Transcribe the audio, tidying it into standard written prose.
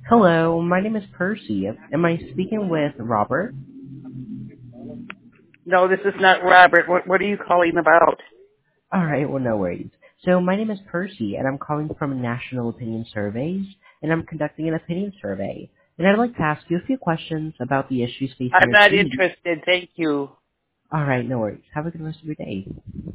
Hello, my name is Percy. Am I speaking with Robert? No, this is not Robert. What are you calling about? All right, well, no worries. So my name is Percy, and I'm calling from National Opinion Surveys, and I'm conducting an opinion survey. And I'd like to ask you a few questions about the issues facing I'm your not community. interested. Thank you. All right, no worries. Have a good rest of your day.